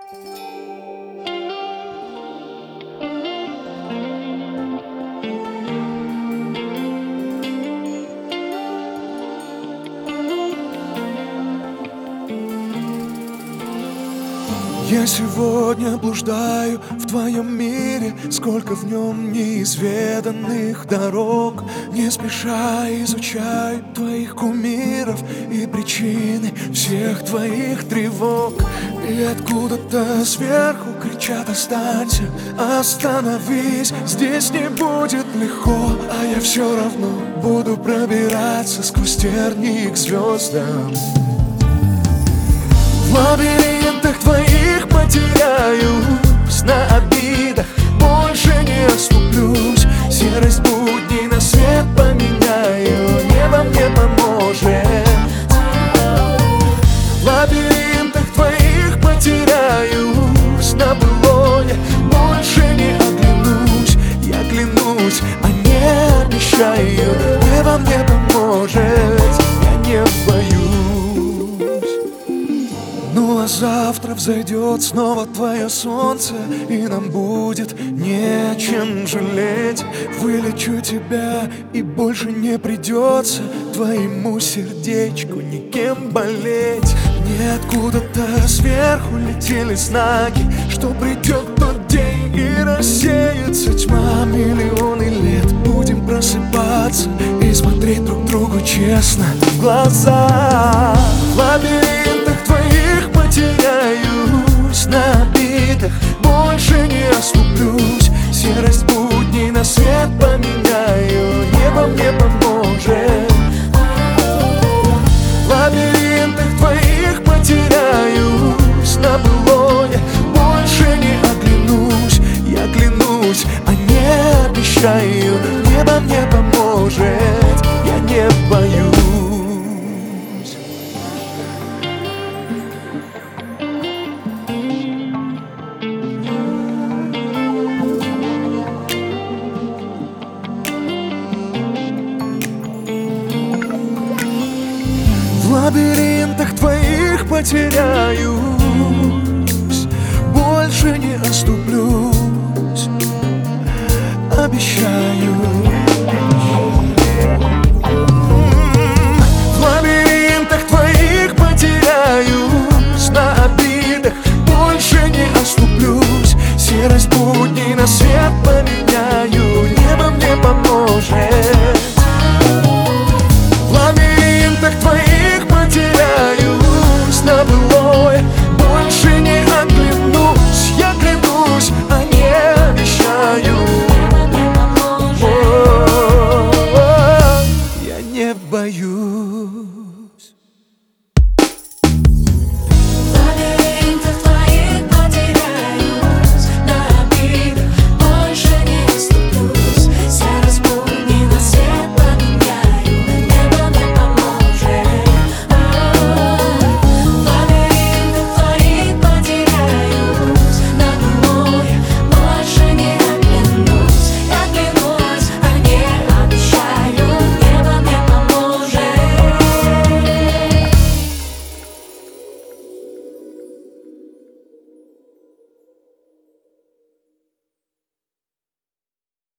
Я сегодня блуждаю в твоем мире, сколько в нем неизведанных дорог. Не спеша изучаю твоих кумиров и причины всех твоих тревог. И откуда-то сверху кричат: останься, остановись, здесь не будет легко. А я все равно буду пробираться сквозь тернии к звездам. В лабиринтах твоих потеряюсь, на обидах больше не оступлюсь. Серость будней на свет поменяю, небо мне поможет. В лабиринтах твоих потеряюсь, на былое больше не оглянусь. Я клянусь, а не обещаю, небо мне поможет, я не боюсь. Ну а завтра взойдет снова твое солнце, и нам будет нечем жалеть. Вылечу тебя, и больше не придется твоему сердечку никем болеть. Ниоткуда-то сверху летели знаки, что придет тот день и рассеется тьма. Миллионы лет будем просыпаться и смотреть друг другу честно в глаза. В лабиринтах твоих потеряюсь, на обидах больше не оступлюсь. Серость будней на свет поменяю, небо мне поможет. В лабиринтах твоих потеряюсь, на былое больше не оглянусь. Я клянусь, а не обещаю, небо мне поможет, я не боюсь. В лабиринтах твоих потеряюсь, больше не оступлюсь, обещаю. В лабиринтах твоих потеряюсь, на обидах больше не оступлюсь. Серость будней на свет поменяю, небо мне поможет. В лабиринтах твоих потеряюсь, на былое больше не оглянусь. Я клянусь, а не обещаю, я не боюсь.